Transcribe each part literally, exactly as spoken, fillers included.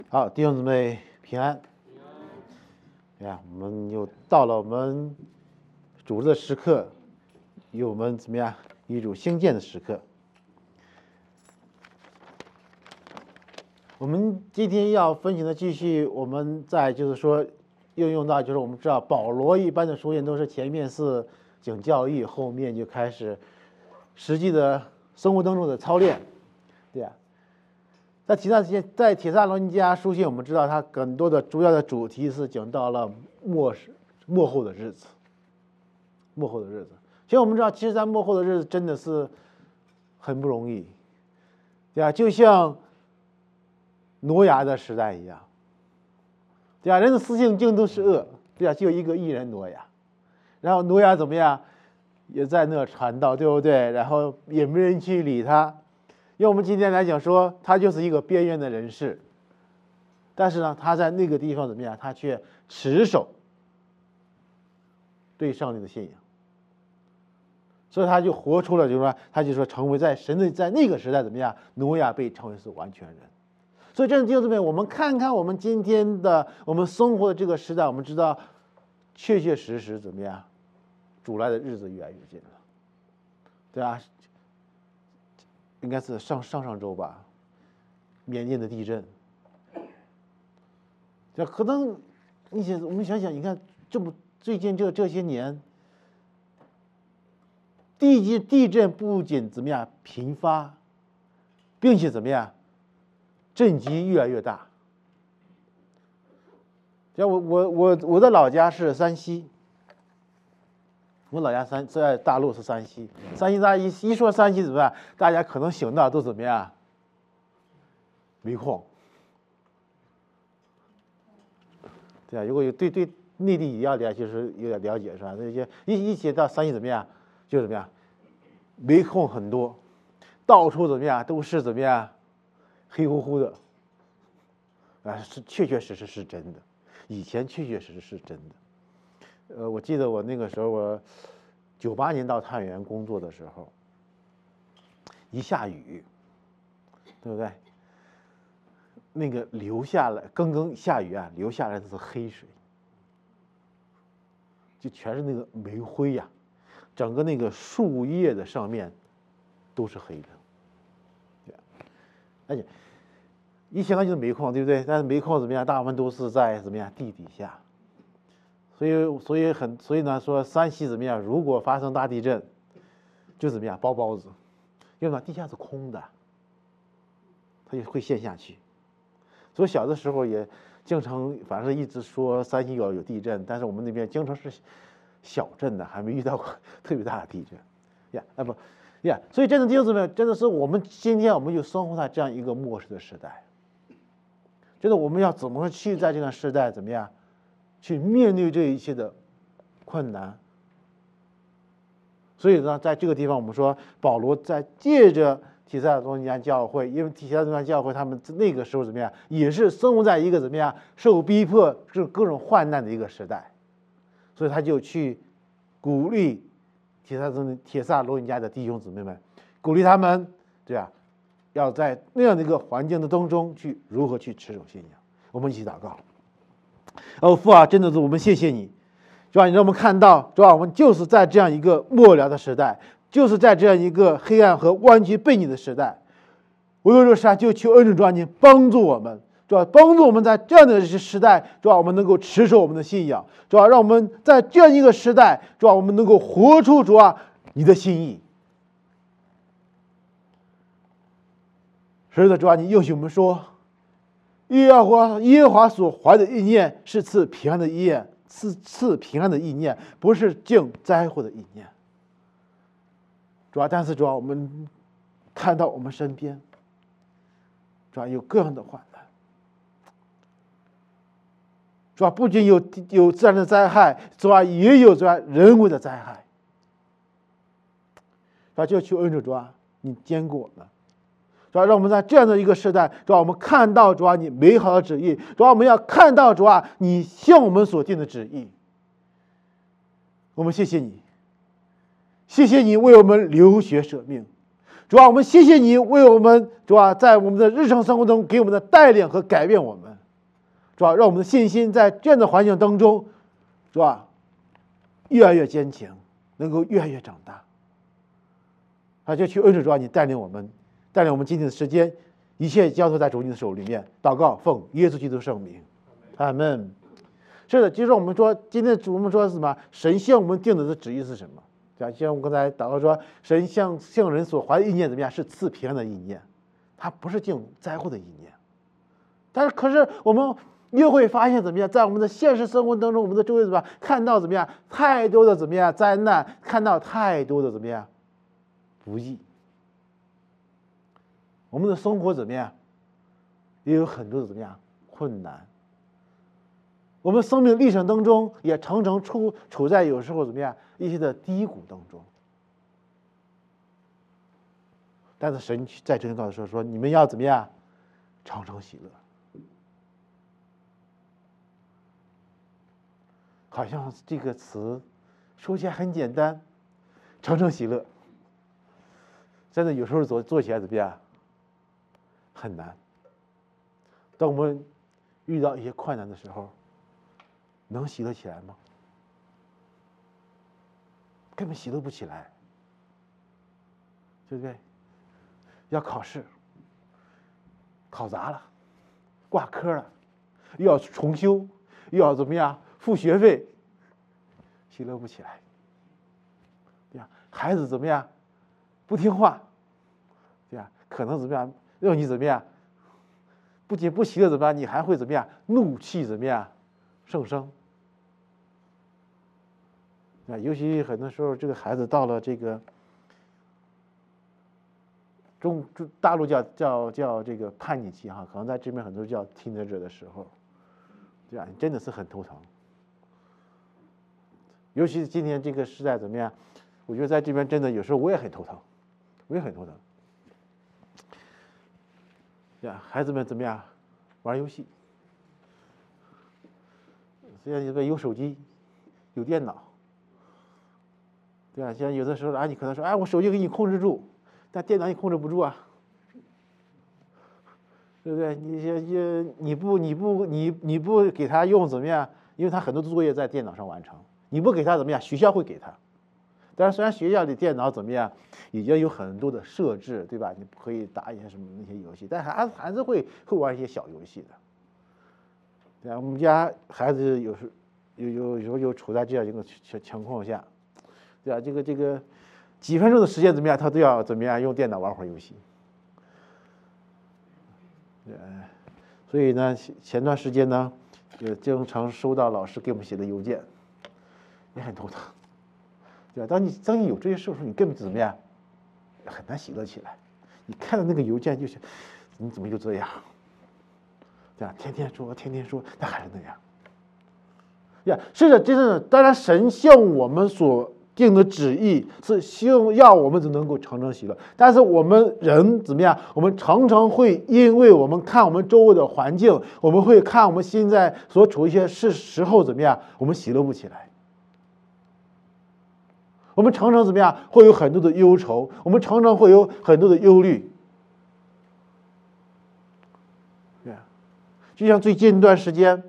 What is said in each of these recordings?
好，弟兄姊妹平安。哎呀，我们又到了我们主日的时刻，与我们怎么样与主相见的时刻。我们今天要分享的继续，我们在就是说应用到，就是我们知道保罗一般的书信都是前面是讲教义，后面就开始实际的生活当中的操练，对呀。在提萨在帖撒罗尼迦书信，我们知道它很多的主要的主题是讲到了末世末后的日子，末后的日子。其实我们知道，其实在末后的日子真的是很不容易，对吧？就像挪亚的时代一样，对吧？人的私性尽都是恶，对吧？就一个艺人挪亚，然后挪亚怎么样，也在那传道，对不对？然后也没人去理他。用我们今天来讲说，他就是一个边缘的人士，但是呢，他在那个地方怎么样？他却持守对上帝的信仰，所以他就活出了，就是说，他就说成为在神的在那个时代怎么样？挪亚被称为是完全人。所以这弟兄姊妹，我们看看我们今天的我们生活的这个时代，我们知道确确实实怎么样？主来的日子越来越近了，对吧？应该是上上上周吧，缅甸的地震。这可能你想，我们想想，你看这么最近这这些年，地地地震不仅怎么样频发，并且怎么样，震级越来越大。像我我我我的老家是山西。我老家山在大陆是山西，山西大一一说山西怎么样？大家可能想到都怎么样？煤矿，对啊，如果有对对内地要了解，就是有点了解是吧？这些一一提到山西怎么样，就怎么样？煤矿很多，到处怎么样都是怎么样？黑乎乎的，啊，是确确实实是真的，以前确确实实是真的。呃，我记得我那个时候，我九八年到太原工作的时候，一下雨，对不对？那个流下来，刚刚下雨啊，流下来的是黑水，就全是那个煤灰呀、啊，整个那个树叶的上面都是黑的，对，而且一想到就是煤矿，对不对？但是煤矿怎么样？大部分都是在怎么样地底下。所以，所以很，所以呢，说山西怎么样？如果发生大地震，就怎么样包包子，因为呢地下是空的，它就会陷下去。所以小的时候也经常，反正一直说山西有有地震，但是我们那边经常是小震的，还没遇到过特别大的地震。呀，啊不，呀，所以真的弟兄姊妹，真的是我们今天我们就生活在这样一个末世的时代。真的，我们要怎么去在这个时代怎么样？去面对这一切的困难，所以呢，在这个地方，我们说保罗在借着提撒罗尼迦教会，因为提撒罗尼迦教会他们那个时候怎么样，也是生活在一个怎么样受逼迫、是各种患难的一个时代，所以他就去鼓励提撒罗提撒罗尼迦的弟兄姊妹们，鼓励他们，对吧？要在那样的一个环境的当中去如何去持守信仰。我们一起祷告。哦，父啊，真的是我们谢谢你，主啊，你让我们看到，主啊，我们就是在这样一个末了的时代，就是在这样一个黑暗和弯曲背逆的时代，我有这啥就求恩主，主啊，你帮助我们，主啊，帮助我们在这样的时代，主啊，我们能够持守我们的信仰，主啊，让我们在这样一个时代，主啊，我们能够活出主啊你的心意。是的，主啊，你应许我们说。耶和华耶和华所怀的意念是赐平安的意念，赐赐平安的意念，不是降灾祸的意念。主要，但是主要我们看到我们身边，主要有各样的患难，主要不仅有有自然的灾害，主要也有主要人为的灾害。主要就求恩主，主啊，你坚固我们。主要让我们在这样的一个时代，主要我们看到主啊你美好的旨意，主要我们要看到主啊你向我们所定的旨意。我们谢谢你，谢谢你为我们流血舍命， 主啊，我们谢谢你为我们主啊，在我们的日常生活中给我们的带领和改变我们，主啊，让我们的信心在这样的环境当中，主啊，越来越坚强，能够越来越长大。啊，就去恩主主啊，你带领我们，带领我们今天的时间，一切交托在主你的手里面。祷告，奉耶稣基督圣名，阿门。是的，其实我们说今天我们说是什么？神向我们定的旨意是什么？像像我刚才祷告说，神向向人所怀的意念怎么样？是赐平安的意念，它不是定灾祸的意念。但是可是我们又会发现怎么样？在我们的现实生活当中，我们的周围怎么样？看到怎么样？太多的怎么样灾难？看到太多的怎么样不义？我们的生活怎么样？也有很多的怎么样困难？我们生命历程当中也常常处处在有时候怎么样一些的低谷当中。但是神在这里告诉说说你们要怎么样常常喜乐。好像这个词说起来很简单，常常喜乐，真的有时候做做起来怎么样很难。当我们遇到一些困难的时候，能喜乐起来吗？根本喜乐不起来，对不对？要考试，考砸了，挂科了，又要重修，又要怎么样付学费，喜乐不起来。对呀，孩子怎么样不听话，对呀，可能怎么样让你怎么样，不仅不喜乐怎么样，你还会怎么样怒气怎么样上升。啊，尤其很多时候，这个孩子到了这个中中大陆叫叫叫这个叛逆期哈，可能在这边很多叫 teenager 的时候，对吧？真的是很头疼。尤其是今天这个时代怎么样？我觉得在这边真的有时候我也很头疼，我也很头疼。呀，孩子们怎么样玩游戏？现在这个有手机，有电脑。对啊，像有的时候啊，你可能说，哎，我手机给你控制住，但电脑你控制不住啊，对不对？你你你不你不你你不给他用怎么样？因为他很多作业在电脑上完成，你不给他怎么样？学校会给他。但是虽然学校里电脑怎么样，已经有很多的设置，对吧？你可以打一些什么那些游戏，但孩子还是会会玩一些小游戏的。对啊，我们家孩子有时有有有时候就处在这样一个情情况下。对吧？这个这个几分钟的时间怎么样，他都要怎么样用电脑玩会儿游戏。呃，所以呢，前段时间呢，也经常收到老师给我们写的邮件，也很头疼。对吧？当你当你有这些事的时候，你根本就怎么样，很难喜乐起来。你看到那个邮件就想，你怎么就这样？对吧？天天说，天天说，他还是那样。呀，是的，真的，当然神向我们所定的旨意是希望要我们能够常常喜乐，但是我们人怎么样？我们常常会因为我们看我们周围的环境，我们会看我们现在所处一些事时候怎么样，我们喜乐不起来。我们常常怎么样？会有很多的忧愁，我们常常会有很多的忧虑。对啊，就像最近一段时间，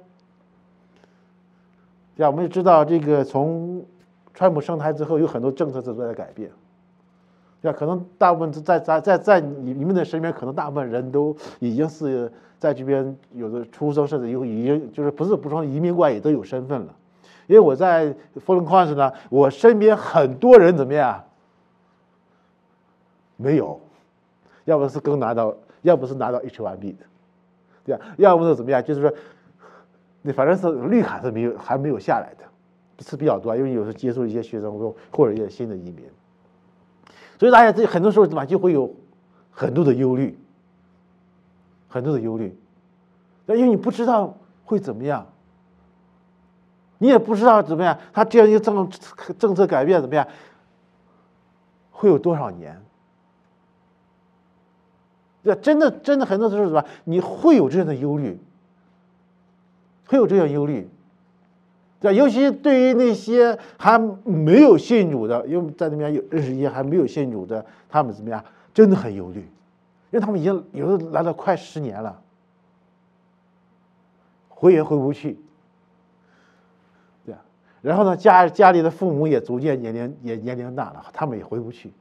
对啊，我们也知道这个从川普上台之后，有很多政策都在改变。对吧？可能大部分在在在在你你们的身边，可能大部分人都已经是在这边有的出生，甚至有已经就是不是不说移民过来也都有身份了。因为我在佛伦矿时呢，我身边很多人怎么样？没有，要不是刚拿到，要不是拿到 H 一 B 的，对吧？要不是怎么样？就是说，那反正是绿卡是没有还没有下来的。是比较多，因为有时候接触一些学生或者一些新的移民，所以大家这很多时候怎么就会有很多的忧虑，很多的忧虑，那因为你不知道会怎么样，你也不知道怎么样，他这样一个政政策改变怎么样，会有多少年？这真的真的很多时候什么，你会有这样的忧虑，会有这样忧虑。对，尤其对于那些还没有信主的，因为在那边有认识一些还没有信主的，他们怎么样？ 真的很忧虑，因为他们已经有的来了快十年了，回也回不去，对吧？然后呢，家家里的父母也逐渐年龄也年龄大了，他们也回不去。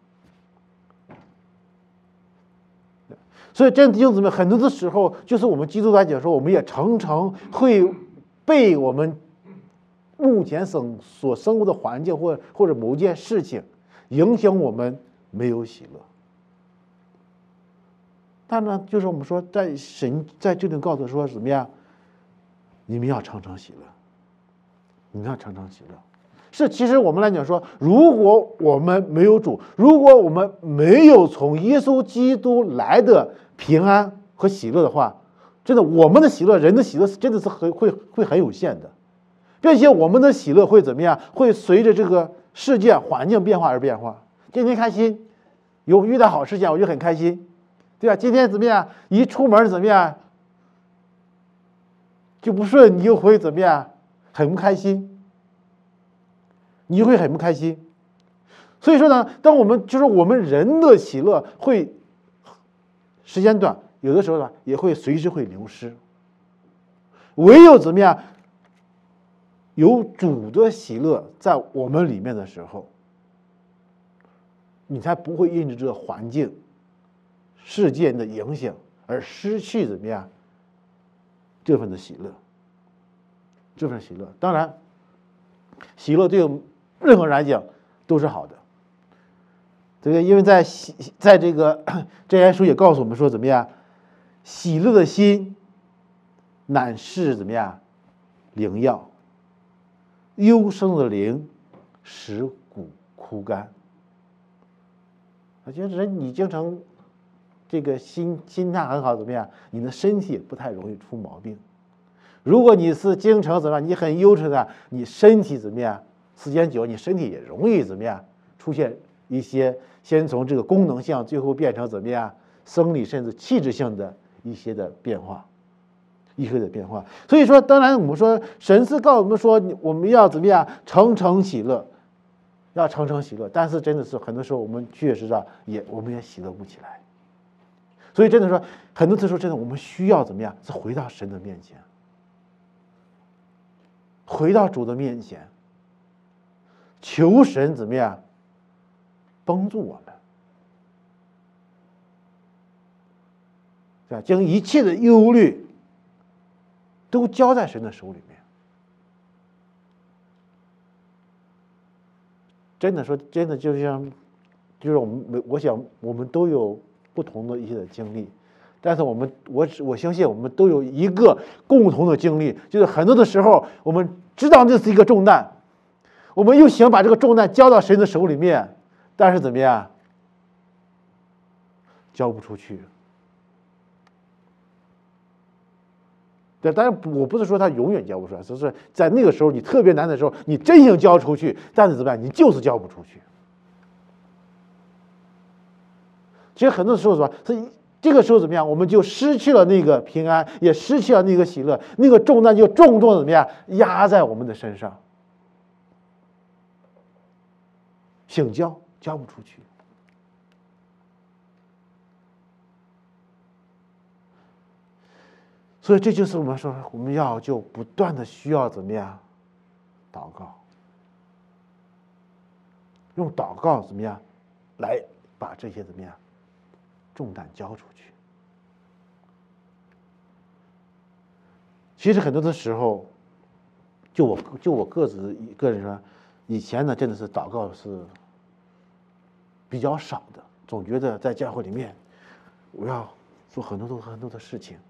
所以，真弟兄姊妹，很多的时候，就是我们基督徒来讲说，我们也常常会被我们目前生所生活的环境或或者某件事情影响，我们没有喜乐。但呢，就是我们说，在神在这里告诉说怎么样，你们要常常喜乐，你们要常常喜乐。是，其实我们来讲说，如果我们没有主，如果我们没有从耶稣基督来的平安和喜乐的话，真的，我们的喜乐，人的喜乐真的是很会会很有限的，并且我们的喜乐会怎么样？会随着这个世界环境变化而变化。今天开心，有遇到好事情，我就很开心，对吧？今天怎么样？一出门怎么样？就不顺，你就会怎么样？很不开心。你就会很不开心，所以说呢，当我们就是我们人的喜乐会时间短，有的时候呢也会随时会流失。唯有怎么样，有主的喜乐在我们里面的时候，你才不会因着这个环境、事件的影响而失去怎么样这份的喜乐，这份喜乐。当然，喜乐对任何人来讲都是好的，对不对？因为在喜在这个箴言书也告诉我们说，怎么样，喜乐的心乃是怎么样灵药，忧伤的灵使骨枯干。我觉得人你经常这个心心态很好，怎么样，你的身体不太容易出毛病。如果你是经常怎么样，你很忧愁的，你身体怎么样？时间久，你身体也容易怎么样出现一些先从这个功能性，最后变成怎么样生理甚至气质性的一些的变化，一些的变化。所以说，当然我们说神是告诉我们说，我们要怎么样常常喜乐，要常常喜乐。但是真的是很多时候我们确实啊，也我们也喜乐不起来。所以真的说，很多的时候真的我们需要怎么样，是回到神的面前，回到主的面前。求神怎么样帮助我们，对吧？将一切的忧虑都交在神的手里面。真的说，真的就像，就是我们，我想我们都有不同的一些的经历，但是我们，我我相信我们都有一个共同的经历，就是很多的时候我们知道这是一个重担。我们又想把这个重担交到神的手里面，但是怎么样，交不出去。对，当然我不是说他永远交不出来，只是在那个时候你特别难的时候，你真想交出去，但是怎么样，你就是交不出去。其实很多时候是吧，是这个时候怎么样，我们就失去了那个平安，也失去了那个喜乐，那个重担就重重的怎么样压在我们的身上。想交交不出去，所以这就是我们说我们要就不断的需要怎么样祷告，用祷告怎么样来把这些怎么样重担交出去。其实很多的时候，就我就我个子个人说，以前呢真的是祷告是比较少的，总觉得在教会里面我要做很多多很多的事情，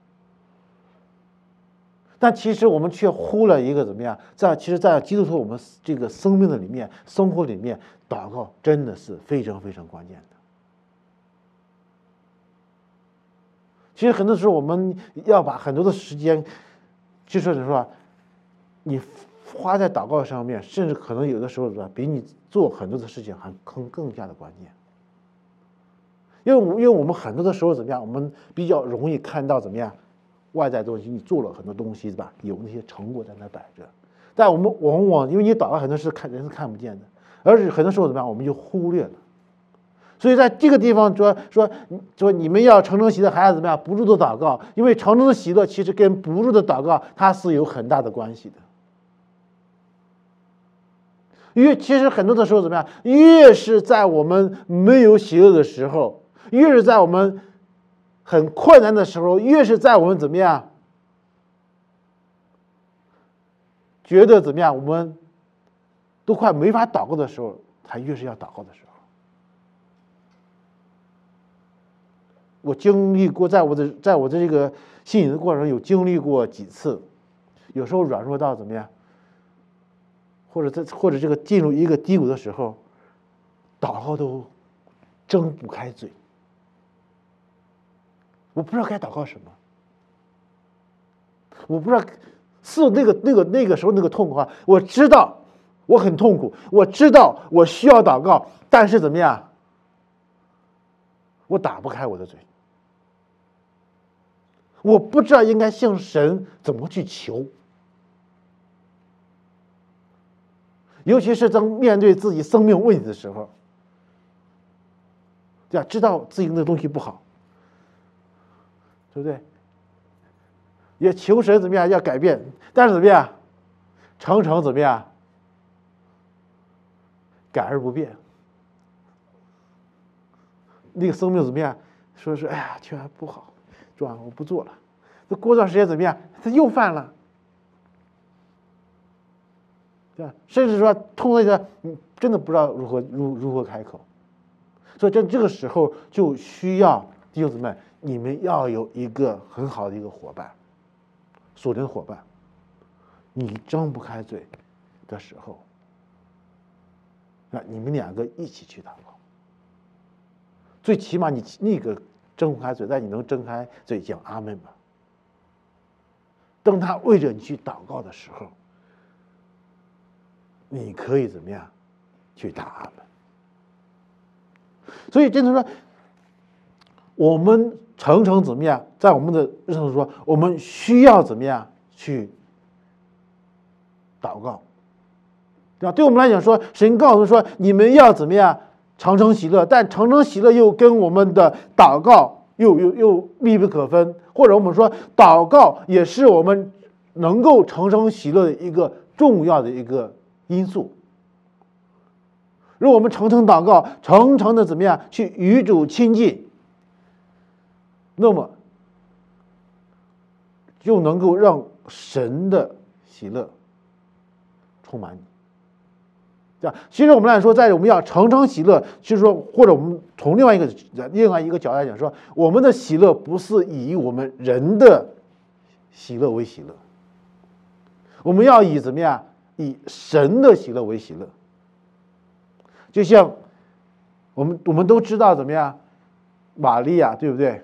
但其实我们却忽略一个怎么样，在其实，在基督徒我们这个生命的里面、生活里面，祷告真的是非常非常关键的。其实很多时候我们要把很多的时间，就是说，你花在祷告上面，甚至可能有的时候是吧，比你做很多的事情还更更加的关键。因为因为我们很多的时候怎么样，我们比较容易看到怎么样外在东西，你做了很多东西是吧，有那些成果在那摆着，但我们往往因为你祷告很多事看人是看不见的，而且很多时候怎么样，我们就忽略了。 所以在这个地方说说说你们要诚诚喜乐，还要怎么样？不住的祷告，因为诚诚的喜乐其实跟不住的祷告它是有很大的关系的。因为其实很多的时候怎么样？越是在我们没有喜乐的时候，越是在我们很困难的时候，越是在我们怎么样？觉得怎么样？我们都快没法祷告的时候，才越是要祷告的时候。我经历过，在我的在我的这个信仰的过程中，有经历过几次，有时候软弱到怎么样，或者在或者这个进入一个低谷的时候，祷告都睁不开嘴，我不知道该祷告什么，我不知道是那个那个那个时候那个痛苦啊，我知道我很痛苦，我知道我需要祷告，但是怎么样，我打不开我的嘴。我不知道应该向神怎么去求，尤其是当面对自己生命问题的时候，对吧？知道自己那东西不好，对不对？也求神怎么样要改变，但是怎么样，常常怎么样，改而不变。那个生命怎么样？说是哎呀，却还不好。是吧？我不做了。这过段时间怎么样？他又犯了，对吧？甚至说痛到一个，你真的不知道如何如如何开口。所以这这个时候就需要弟兄姊妹，你们要有一个很好的一个伙伴，属灵伙伴。你张不开嘴的时候，那你们两个一起去祷告。最起码你那个。睁不开嘴，但你能睁开嘴讲阿门吗？当他为着你去祷告的时候，你可以怎么样去打阿门？所以真的说，我们常常怎么样，在我们的日常说，我们需要怎么样去祷告，对吧？对我们来讲说，神告诉我们说，你们要怎么样？常常喜乐，但常常喜乐又跟我们的祷告又又又密不可分，或者我们说，祷告也是我们能够常常喜乐的一个重要的一个因素。如果我们常常祷告，常常的怎么样去与主亲近，那么就能够让神的喜乐充满你。这样，其实我们来说，在我们要常常喜乐，就是说，或者我们从另外一个另外一个角度来讲说，我们的喜乐不是以我们人的喜乐为喜乐，我们要以怎么样？以神的喜乐为喜乐。就像我们我们都知道怎么样，玛利亚对不对？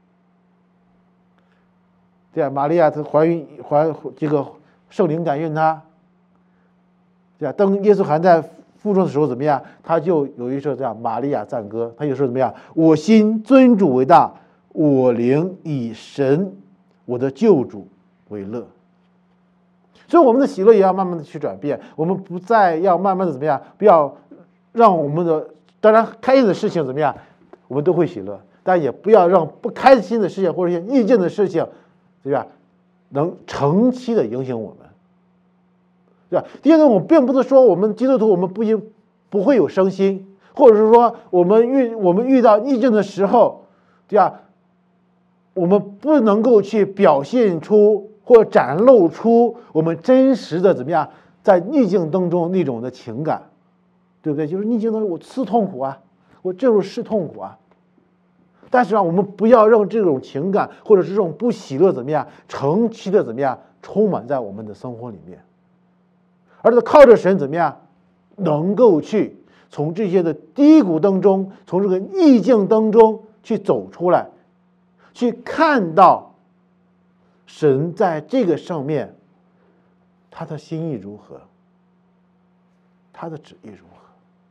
对啊，玛利亚她怀孕怀这个圣灵感孕她。对吧？当耶稣还在腹中的时候，怎么样？他就有一首这样玛利亚赞歌，他就说怎么样？我心尊主为大，我灵以神我的救主为乐。所以我们的喜乐也要慢慢的去转变，我们不再要慢慢的怎么样？不要让我们的当然开心的事情怎么样，我们都会喜乐，但也不要让不开心的事情或者一些逆境的事情，对吧？能长期的影响我们。对吧？第二个，我并不是说我们基督徒我们不应不会有伤心，或者是说我们遇我们遇到逆境的时候，对吧？我们不能够去表现出或展露出我们真实的怎么样，在逆境当中那种的情感，对不对？就是逆境当中我是痛苦啊，我这种是痛苦啊。但是啊，我们不要让这种情感或者是这种不喜乐怎么样，长期的怎么样充满在我们的生活里面。而是靠着神怎么样，能够去从这些的低谷当中，从这个逆境当中去走出来，去看到神在这个上面他的心意如何，他的旨意如何。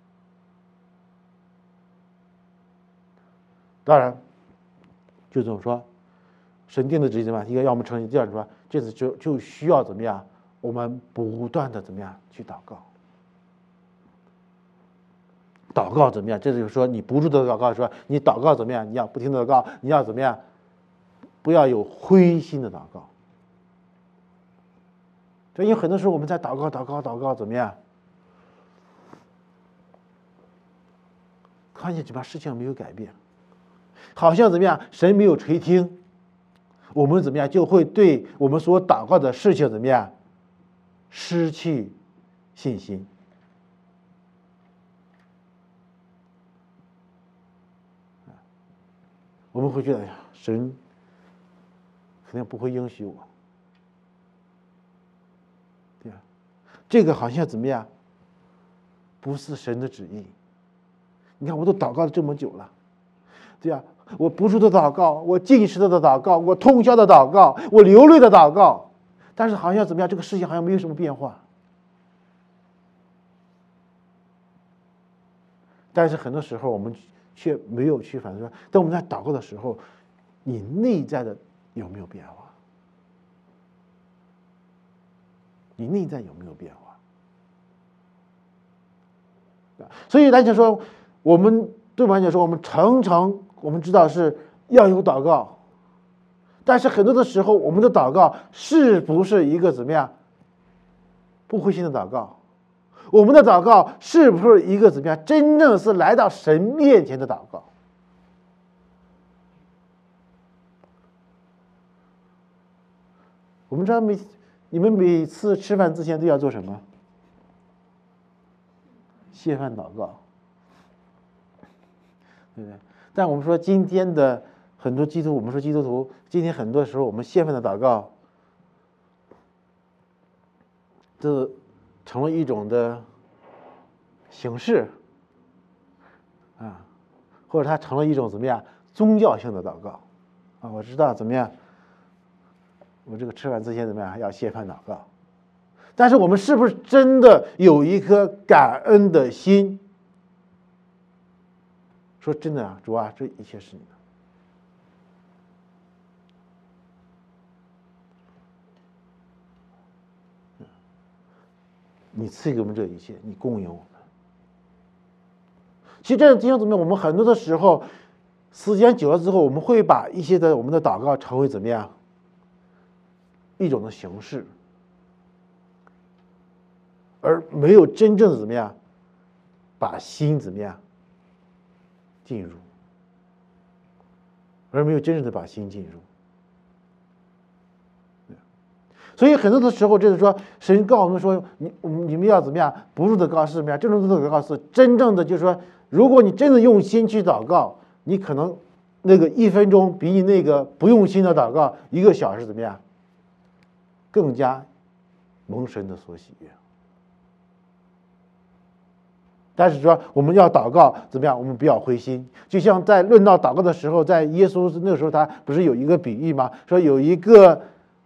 当然，就这么说，神定的旨意怎么样？一个要我们承认，第二说，这次就就需要怎么样？我们不断的怎么样去祷告？ 祷告怎么样？这就是说你不住的祷告，说你祷告怎么样？你要不停的祷告，你要怎么样？不要有灰心的祷告。所以有很多时候我们在祷告、祷告、祷告，怎么样？看见怎么样事情没有改变，好像怎么样神没有垂听，我们怎么样就会对我们所祷告的事情怎么样失去信心。我们会觉得，哎呀，神肯定不会应许我，对吧？这个好像怎么样，不是神的旨意。你看，我都祷告了这么久了，对吧？我不住的祷告，我进食的祷告，我通宵的祷告，我流泪的祷告，但是好像怎么样，这个事情好像没有什么变化。但是很多时候我们却没有去反思说，当我们在祷告的时候，你内在的有没有变化？你内在有没有变化？所以来讲说，我们对我们来讲说，我们常常我们知道是要有祷告，但是很多的时候，我们的祷告是不是一个怎么样不灰心的祷告？我们的祷告是不是一个怎么样真正是来到神面前的祷告？我们知道每你们每次吃饭之前都要做什么？谢饭祷告，对不对？但我们说今天的很多基督徒，我们说基督徒，今天很多时候我们谢饭的祷告，这成了一种的形式啊，或者它成了一种怎么样宗教性的祷告啊。我知道怎么样，我这个吃饭之前怎么样要谢饭祷告，但是我们是不是真的有一颗感恩的心？说真的啊，主啊，这一切是你的。你赐给我们这一切，你供应我们。其实这样弟兄姊妹，我们很多的时候，时间久了之后，我们会把一些的我们的祷告成为怎么样一种的形式，而没有真正的怎么样把心怎么样进入，而没有真正的把心进入。所以很多的时候，就是说，神告诉我们说，你你们要怎么样，不住的祷告是怎么样，真正的祷告是真正的，就是说，如果你真的用心去祷告，你可能那个一分钟比你那个不用心的祷告一个小时怎么样，更加蒙神的所喜悦。但是说我们要祷告怎么样？我们不要灰心。就像在论到祷告的时候，在耶稣那个时候，他不是有一个比喻吗？说有一个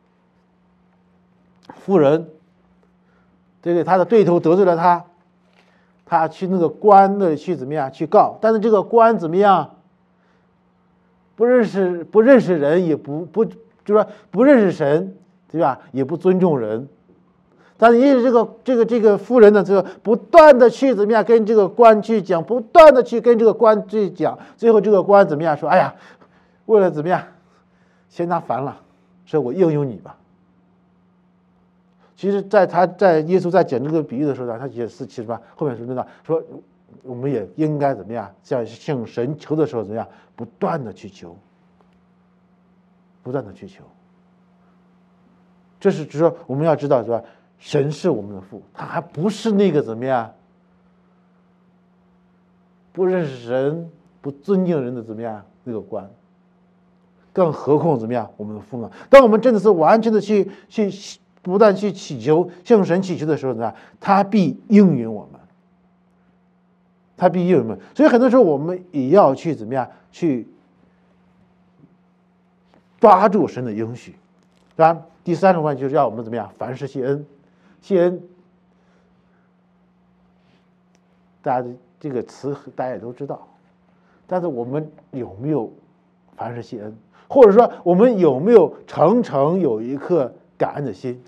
妇人，对不对？他的对头得罪了他，他去那个官那里去怎么样去告？但是这个官怎么样？不认识不认识人，也不不就是说不认识神，对吧？也不尊重人。但是因为这个这个这个妇人呢，这个不断的去怎么样跟这个官去讲，不断的去跟这个官去讲，最后这个官怎么样说？哎呀，为了怎么样，嫌他烦了，说我应用你吧。其实，在他在耶稣在讲这个比喻的时候呢，他也是其实吧，后面说真的说，我们也应该怎么样，像向神求的时候怎么样，不断的去求，不断的去求。这是就是说我们要知道是吧？神是我们的父，他还不是那个怎么样，不认识神、不尊敬人的怎么样那个官，更何况怎么样我们的父呢？当我们真的是完全的去去不断去祈求，向神祈求的时候呢，他必应允我们，他必应允我们。所以很多时候我们也要去怎么样去抓住神的应许。当然，第三种方面就是要我们怎么样，凡事谢恩。谢恩，大家这个词大家也都知道，但是我们有没有凡事谢恩，或者说我们有没有常常有一颗感恩的心？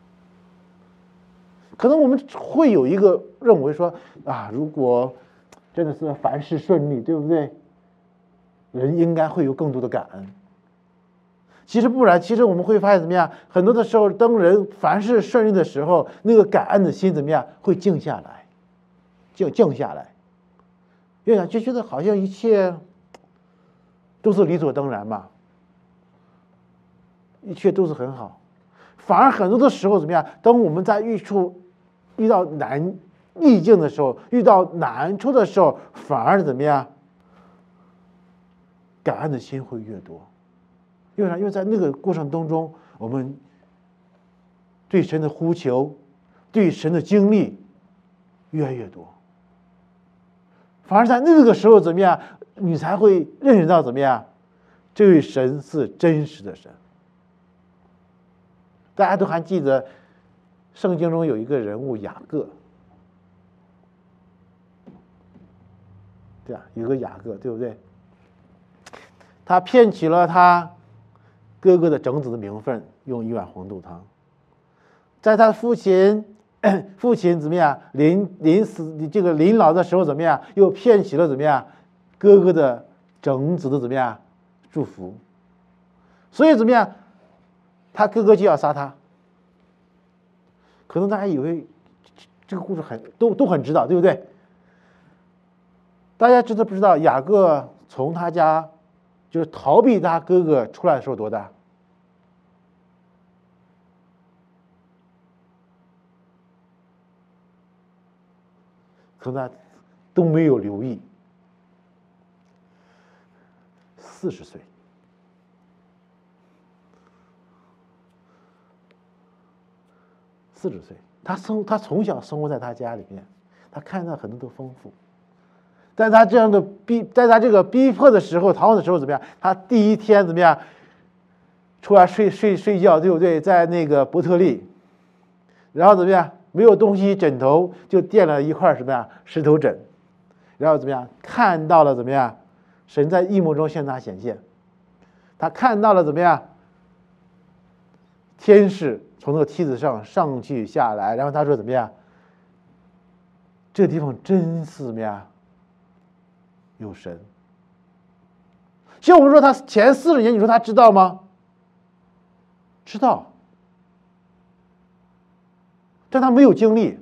可能我们会有一个认为说啊，如果真的是凡事顺利，对不对？人应该会有更多的感恩。其实不然，其实我们会发现怎么样？很多的时候，当人凡事顺利的时候，那个感恩的心怎么样？会静下来，静静下来。因为就觉得好像一切都是理所当然嘛，一切都是很好。反而很多的时候怎么样？当我们在遇处遇到难逆境的时候，遇到难处的时候，反而怎么样？感恩的心会越多。因为啥？因为在那个过程当中，我们对神的呼求，对神的经历越来越多。反而在那个时候怎么样，你才会认识到怎么样，这位神是真实的神。大家都还记得，圣经中有一个人物雅各，对吧？有个雅各，对不对？他骗取了他哥哥的长子的名分，用一碗黄豆汤，在他父亲父亲怎么样临临死这个临老的时候怎么样，又骗取了怎么样哥哥的长子的怎么样祝福，所以怎么样，他哥哥就要杀他。可能大家以为这个故事很都都很知道，对不对？大家知道不知道雅各从他家就是逃避他哥哥出来的时候多大？可能他都没有留意，四十岁。四十岁，他生他从小生活在他家里面，他看到很多的丰富。在他这样的逼，在他这个逼迫的时候，逃亡的时候怎么样？他第一天怎么样？出来睡睡睡觉，对不对？在那个伯特利，然后怎么样？没有东西枕头，就垫了一块什么呀？石头枕，然后怎么样？看到了怎么样？神在异梦中向他显现，他看到了怎么样？天使从那个梯子上上去下来，然后他说怎么样？这个地方真是怎么样？有神。其实我们说他前四十年，你说他知道吗？知道，但他没有经历。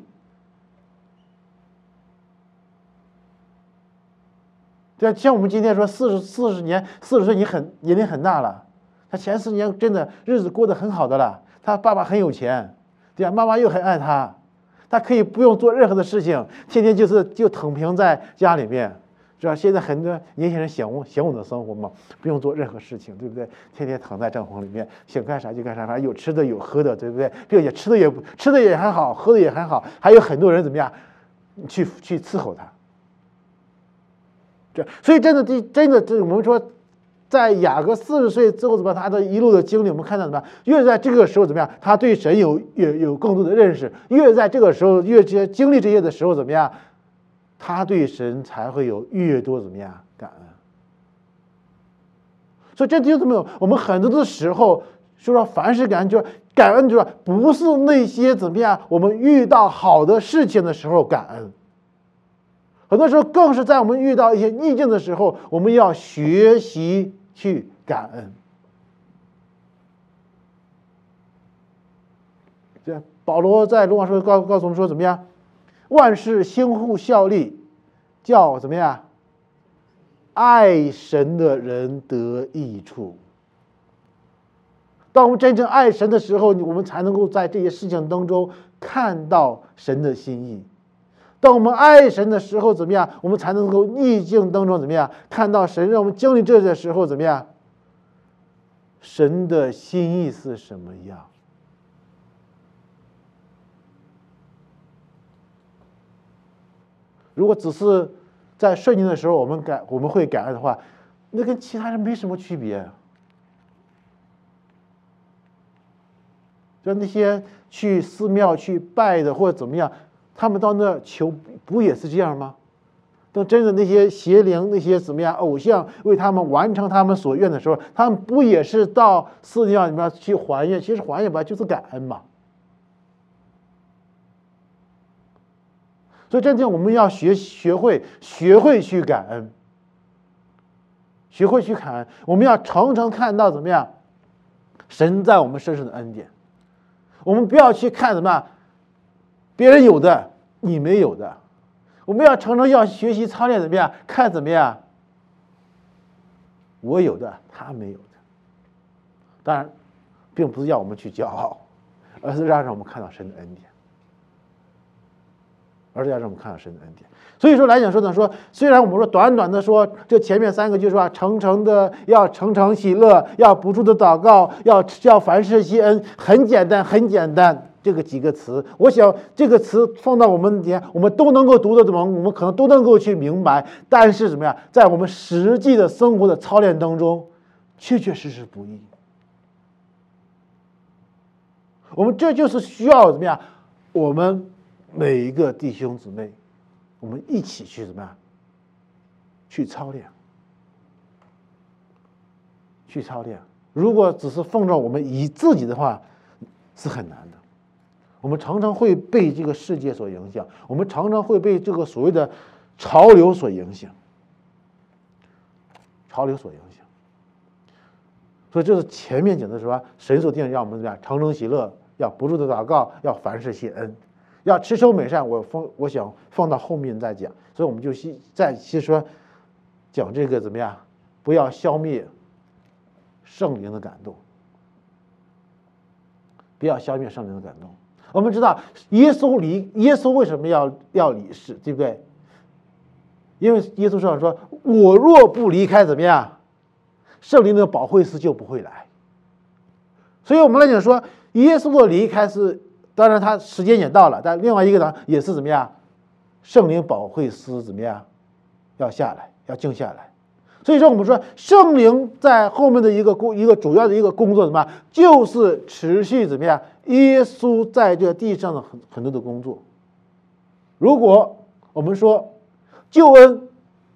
对，像我们今天说四十四十年，四十岁你很年龄很大了。他前四年真的日子过得很好的了，他爸爸很有钱，对吧？妈妈又很爱他，他可以不用做任何的事情，天天就是就躺平在家里面，是吧？现在很多年轻人享我享我的生活嘛，不用做任何事情，对不对？天天躺在帐篷里面，想干啥就干啥，反正有吃的有喝的，对不对？并且吃的也吃的也很好，喝的也很好，还有很多人怎么样去去伺候他。这所以真的这真的这我们说。在雅各四十岁之后，怎么他的一路的经历，我们看到怎么样？越在这个时候怎么样？他对神有有有更多的认识。越在这个时候，越这经历这些的时候，怎么样？他对神才会有越多怎么样感恩。所以这就这么有，我们很多的时候说说凡事感恩，就是感恩，就是不是那些怎么样？我们遇到好的事情的时候感恩。很多时候，更是在我们遇到一些逆境的时候，我们要学习去感恩。这保罗在罗马书告告诉我们说，怎么样？万事相互效力，叫怎么样？爱神的人得益处。当我们真正爱神的时候，我们才能够在这些事情当中看到神的心意。当我们爱神的时候，怎么样？我们才能够逆境当中怎么样看到神让我们经历这些时候怎么样？神的心意是什么样？如果只是在顺境的时候我们感我们会感恩的话，那跟其他人没什么区别。就那些去寺庙去拜的或者怎么样。他们到那求不也是这样吗？当真的那些邪灵、那些怎么样偶像为他们完成他们所愿的时候，他们不也是到寺庙里面去还愿？其实还愿吧就是感恩嘛。所所以这点我们要学学会学会去感恩，学会去感恩。我们要常常看到怎么样，神在我们身上的恩典。我们不要去看什么别人有的你没有的，我们要常常要学习操练怎么样，看怎么样我有的他没有的。当然，并不是要我们去骄傲，而是让让我们看到神的恩典。而是要让我们看到神的恩典。所以说来讲说呢，说虽然我们说短短的说这前面三个就是说诚诚的要诚诚喜乐，要不住的祷告，要要凡事谢恩，很简单很简单这个几个词，我想这个词放到我们底下，我们都能够读得懂，我们可能都能够去明白。但是怎么样，在我们实际的生活的操练当中，确确实实不易。我们这就是需要怎么样，我们每一个弟兄姊妹，我们一起去怎么样？去操练，去操练。如果只是奉着我们以自己的话，是很难的。我们常常会被这个世界所影响，我们常常会被这个所谓的潮流所影响，潮流所影响。所以这是前面讲的什么？神所定让我们怎么样？诚诚喜乐，要不住的祷告，要凡事谢恩。要持守美善，我放我想放到后面再讲，所以我们就再其实说讲这个怎么样？不要消灭圣灵的感动，不要消灭圣灵的感动。我们知道耶稣离耶稣为什么要要离世，对不对？因为耶稣上说：“我若不离开，怎么样？圣灵的保惠师就不会来。”所以我们来讲说，耶稣的离开是。当然，他时间也到了，但另外一个呢，也是怎么样？圣灵保惠师怎么样？要下来，要静下来。所以说，我们说圣灵在后面的一个工，一个主要的一个工作什么？就是持续怎么样？耶稣在这地上的很很多的工作。如果我们说救恩，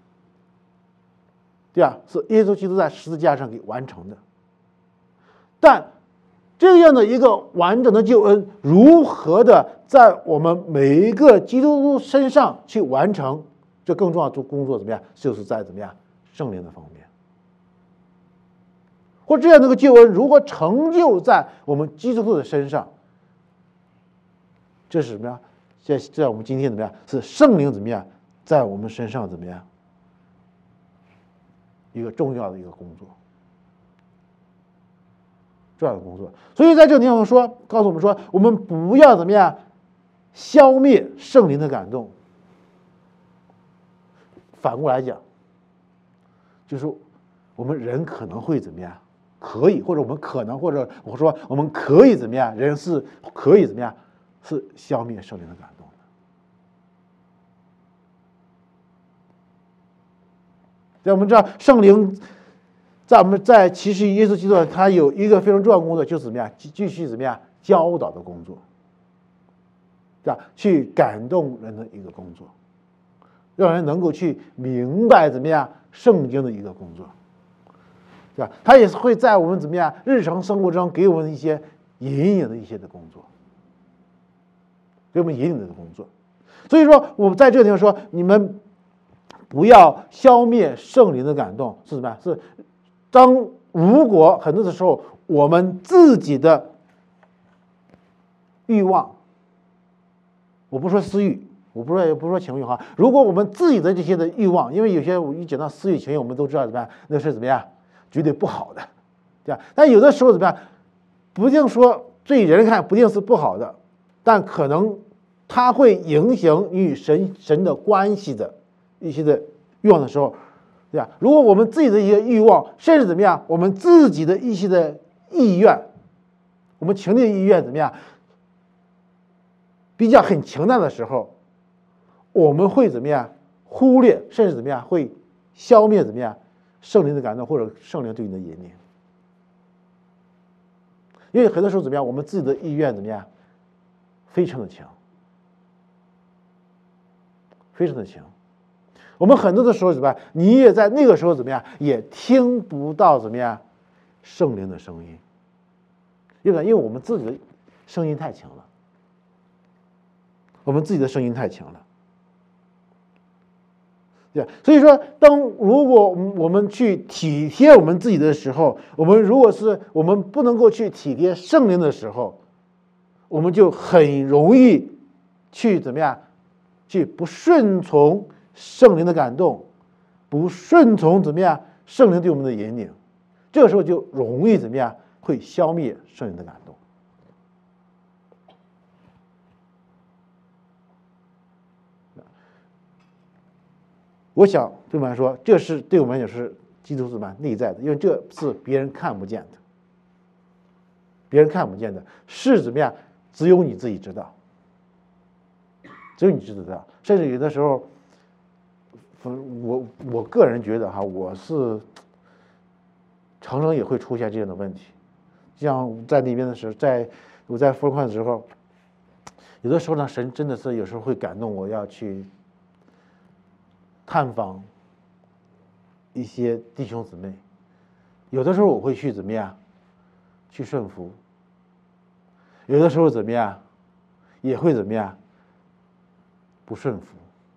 对吧？是耶稣基督在十字架上给完成的，但这样的一个完整的救恩，如何的在我们每一个基督徒身上去完成？这更重要的工作怎么样？就是在怎么样圣灵的方面，或这样的一个救恩如何成就在我们基督徒的身上？这是什么呀？在在我们今天怎么样？是圣灵怎么样在我们身上怎么样一个重要的一个工作。重要的工作，所以在这个地方说，告诉我们说，我们不要怎么样消灭圣灵的感动。反过来讲，就是我们人可能会怎么样，可以，或者我们可能，或者我说我们可以怎么样，人是可以怎么样，是消灭圣灵的感动的。在我们知道圣灵。在我们在其实耶稣基督他有一个非常重要的工作，就是怎么样继续怎么样教导的工作，对吧？去感动人的一个工作，让人能够去明白怎么样圣经的一个工作，对吧？他也是会在我们怎么样日常生活中给我们一些引领的一些的工作，给我们引领的工作。所以说，我们在这个地方说，你们不要消灭圣灵的感动，是什么呀？是。当如果很多的时候，我们自己的欲望，我不说私欲，我不说也不说情欲哈。如果我们自己的这些的欲望，因为有些我一讲到私欲情欲，我们都知道怎么样，那是怎么样，绝对不好的，对吧？但有的时候怎么样，不一定说对人看不一定是不好的，但可能它会影响与神神的关系的一些的欲望的时候。对吧？如果我们自己的一些欲望，甚至怎么样，我们自己的一些的意愿，我们情的意愿怎么样，比较很强大的时候，我们会怎么样忽略，甚至怎么样会消灭怎么样圣灵的感动或者圣灵对你的引领。因为很多时候怎么样，我们自己的意愿怎么样，非常的强，非常的强。我们很多的时候怎么样？你也在那个时候怎么样？也听不到怎么样圣灵的声音，因为因为我们自己的声音太强了，我们自己的声音太强了。 对，所以说，当如果我们去体贴我们自己的时候，我们如果是我们不能够去体贴圣灵的时候，我们就很容易去怎么样，去不顺从圣灵的感动，不顺从怎么样圣灵对我们的引领，这个时候就容易怎么样，会消灭圣灵的感动。我想对我们来说，这是对我们来讲是基督怎么内在的，因为这是别人看不见的，别人看不见的，是怎么样，只有你自己知道，只有你知道。甚至有的时候，我我个人觉得哈，我是常常也会出现这样的问题，像在那边的时候，在我在佛矿的时候，有的时候呢，神真的是有时候会感动我要去探访一些弟兄姊妹，有的时候我会去怎么样，去顺服；有的时候怎么样，也会怎么样，不顺服。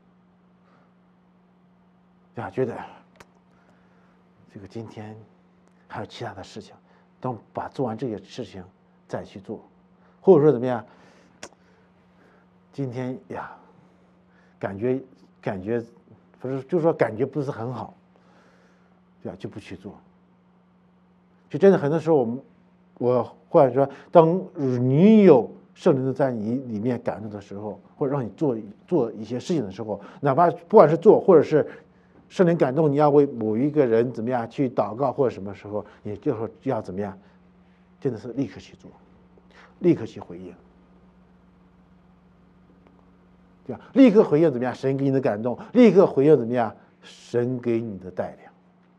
呀，觉得这个今天还有其他的事情，等把做完这些事情再去做，或者说怎么样，今天呀，感觉感觉。不是，就是说感觉不是很好，对吧？就不去做。就真的很多时候，我们我或者说，当你有圣灵的在你里面感动的时候，或者让你做做一些事情的时候，哪怕不管是做，或者是圣灵感动你要为某一个人怎么样去祷告，或者什么时候，你就说要怎么样，真的是立刻去做，立刻去回应。对吧？立刻回应怎么样？神给你的感动，立刻回应怎么样？神给你的带领。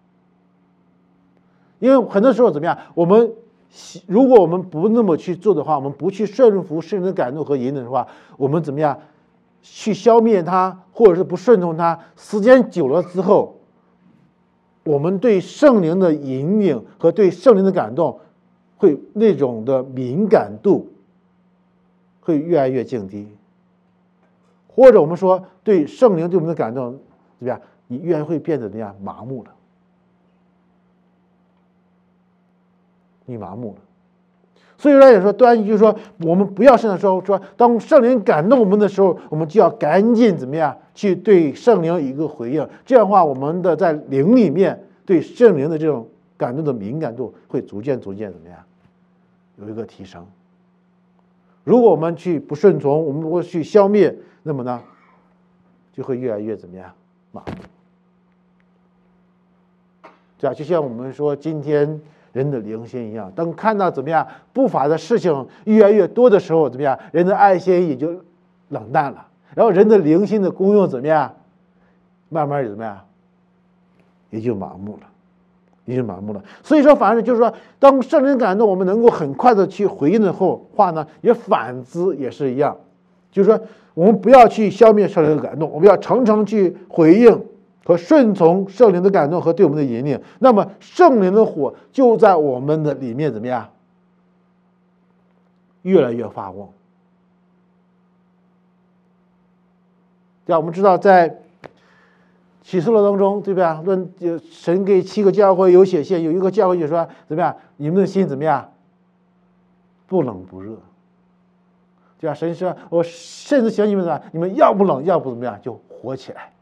因为很多时候怎么样？我们如果我们不那么去做的话，我们不去顺服圣灵的感动和引领的话，我们怎么样去消灭它，或者是不顺从它？时间久了之后，我们对圣灵的引领和对圣灵的感动，会那种的敏感度会越来越降低。或者我们说，对圣灵对我们的感动怎么样？你越来会变得怎么样？麻木了，你麻木了。所以说也说，端就是说，我们不要现在说说，当圣灵感动我们的时候，我们就要赶紧怎么样去对圣灵有一个回应。这样的话，我们的在灵里面对圣灵的这种感动的敏感度会逐渐逐渐怎么样有一个提升。如果我们去不顺从，我们如果去消灭，那么呢，就会越来越怎么样麻木。对啊，就像我们说今天人的灵性一样，当看到怎么样不法的事情越来越多的时候，怎么样人的爱心也就冷淡了，然后人的灵性的功用怎么样，慢慢怎么样也就麻木了。已经麻木了，所以说，反而就是说，当圣灵感动，我们能够很快的去回应的后话呢，也反之也是一样，就是说，我们不要去消灭圣灵的感动，我们要常常去回应和顺从圣灵的感动和对我们的引领。那么，圣灵的火就在我们的里面怎么样，越来越发光。对啊，我们知道在启示录当中，对吧？论神给七个教会有写信，有一个教会就说怎么样？你们的心怎么样？不冷不热，对吧？神说，我甚至想你们怎么样？你们要不冷，要不怎么样，就火起来。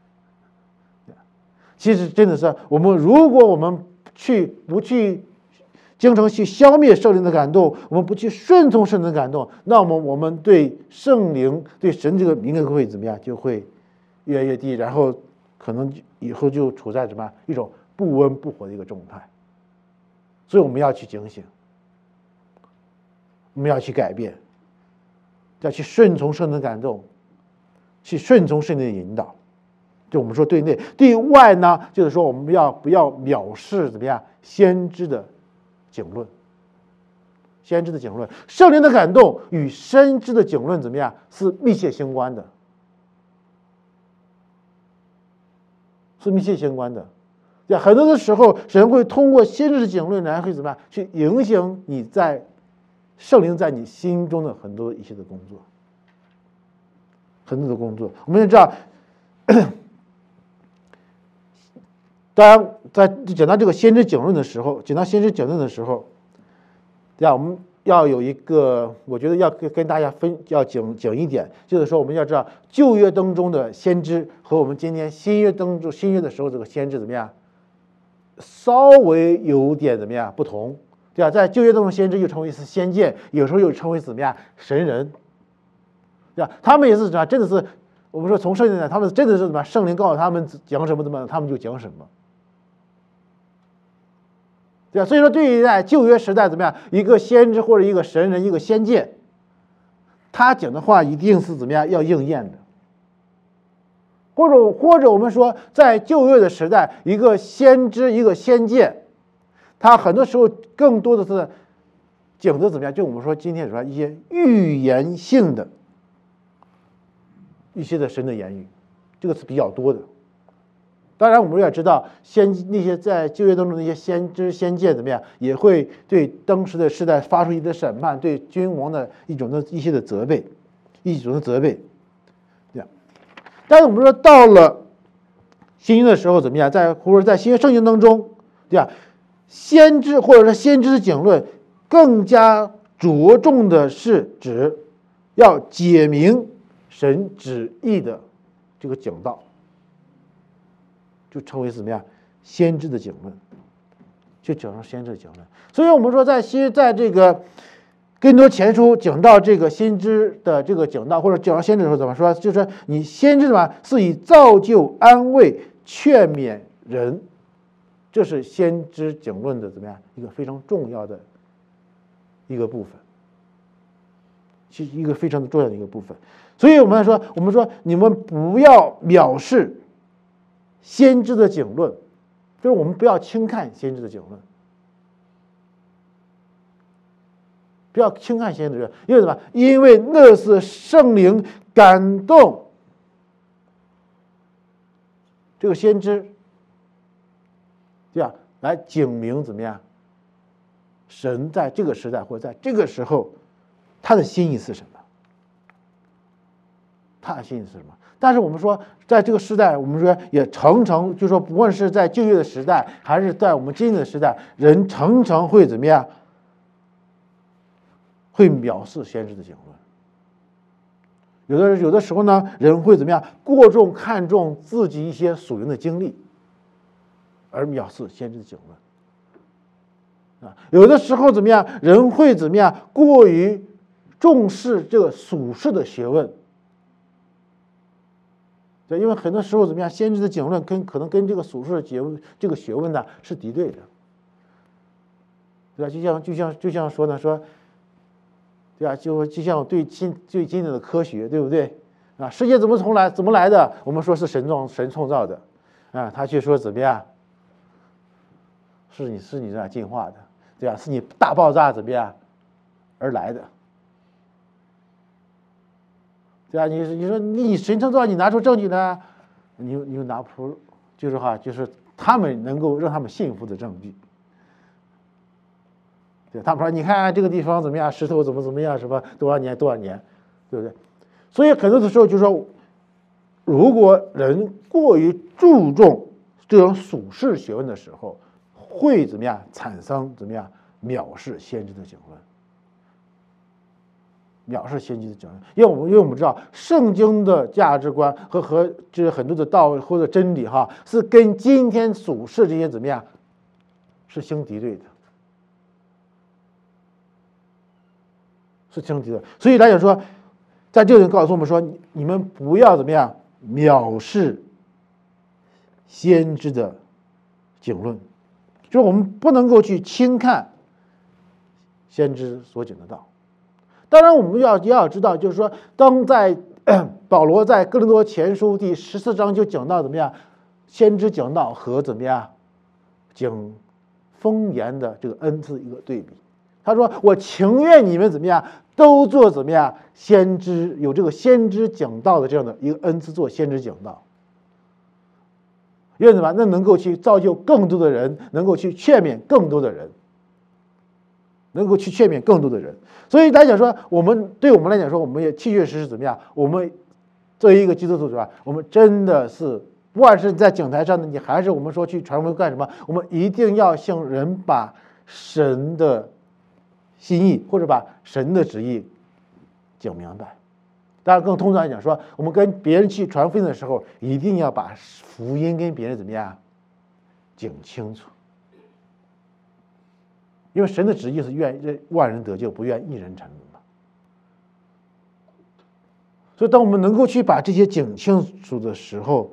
其实真的是，我们如果我们去不去经常去消灭圣灵的感动，我们不去顺从圣灵的感动，那么我们对圣灵、对神这个敏感会怎么样？就会越来越低，然后。可能以后就处在什么一种不温不火的一个状态，所以我们要去警醒，我们要去改变，要去顺从圣灵的感动，去顺从圣灵的引导。就我们说对内，对外呢，就是说我们要不要藐视怎么样先知的警论？先知的警论，圣灵的感动与先知的警论怎么样是密切相关的。是密切相关的，对，很多的时候，神会通过先知的警论来会怎么样去影响你在圣灵在你心中的很多一些的工作，很多的工作。我们也知道， 当然，在讲到这个先知警论的时候，讲到先知警论的时候，对吧？我们要有一个，我觉得要跟跟大家分要讲讲一点，就是说我们要知道旧约当中的先知和我们今天新约当中新约的时候这个先知怎么样，稍微有点怎么样不同，对吧？在旧约当中，先知又称为是先见，有时候又称为怎么样神人，对吧？他们也是怎么样，真的是我们说从圣经来，他们真的是怎么样，圣灵告诉他们讲什么怎么样，他们就讲什么。对吧？所以说，对于在旧约时代怎么样，一个先知或者一个神人、一个先见，他讲的话一定是怎么样要应验的，或者或者我们说，在旧约的时代，一个先知、一个先见，他很多时候更多的是讲的怎么样？就我们说今天说一些预言性的一些的神的言语，这个是比较多的。当然，我们也知道，先那些在旧约当中那些先知先见怎么样，也会对当时的时代发出一些审判，对君王的一种的一些的责备，一种的责备，这样。但是我们说到了新约的时候怎么样，在或者在新约圣经当中，对吧？先知或者是先知的讲论，更加着重的是指要解明神旨意的这个讲道。就称为怎么样先知的讲论，就讲成先知的讲论。所以我们说在新在这个更多前书讲到这个先知的这个讲道，或者讲到先知的时候怎么说？就是说你先知什么是以造就、安慰、劝勉人，这是先知讲论的怎么样一个非常重要的一个部分，其实一个非常的重要的一个部分。所以我们说，我们说你们不要藐视先知的讲论，就是我们不要轻看先知的讲论，不要轻看先知的，因为什么？因为那是圣灵感动这个先知，对吧？来警明怎么样？神在这个时代或者在这个时候，他的心意是什么？他的心意是什么？但是我们说，在这个时代，我们说也常常就说，不管是在旧约的时代，还是在我们今天的时代，人常常会怎么样？会藐视先知的讲论。有的有的时候呢，人会怎么样？过重看重自己一些属灵的经历，而藐视先知的讲论。啊，有的时候怎么样？人会怎么样？过于重视这个属世的学问。对，因为很多时候怎么样，先知的讲论跟可能跟这个属世的学问这个学问呢是敌对的，对吧？就像就像就像说呢，说，对吧？就就像对今最经典的科学，对不对？啊，世界怎么从来怎么来的？我们说是神创神创造的，啊，他却说怎么样？是你是你这样进化的，对吧？是你大爆炸怎么样而来的？对吧？你你说你神创造，你拿出证据呢？你你又拿不出，就是哈，就是他们能够让他们信服的证据。对，他们说你看这个地方怎么样，石头怎么怎么样，什么多少年多少年，对不对？所以很多的时候就说，如果人过于注重这种属世学问的时候，会怎么样产生怎么样藐视先知的讲论。藐视先知的讲论，因为我们因为我们知道圣经的价值观和和就是很多的道理或者真理哈，是跟今天属世这些怎么样是相敌对的，是相敌对的。所以来讲说，在这里告诉我们说，你们不要怎么样藐视先知的讲论，就是我们不能够去轻看先知所讲的道。当然，我们要也要知道，就是说，当在保罗在哥林多前书第十四章就讲到怎么样，先知讲道和怎么样讲风言的这个恩赐一个对比。他说：“我情愿你们怎么样，都做怎么样先知，有这个先知讲道的这样的一个恩赐，做先知讲道。因为什么？那能够去造就更多的人，能够去劝勉更多的人。”能够去劝勉更多的人，所以来讲说，我们对我们来讲说，我们也确确实实怎么样？我们作为一个基督徒是吧？我们真的是不管是在讲台上的你，还是我们说去传福音干什么，我们一定要向人把神的心意或者把神的旨意讲明白。当然，更通常来讲说，我们跟别人去传福音的时候，一定要把福音跟别人怎么样讲清楚。因为神的旨意是愿万人得救，不愿一人沉沦嘛。所以，当我们能够去把这些讲清楚的时候，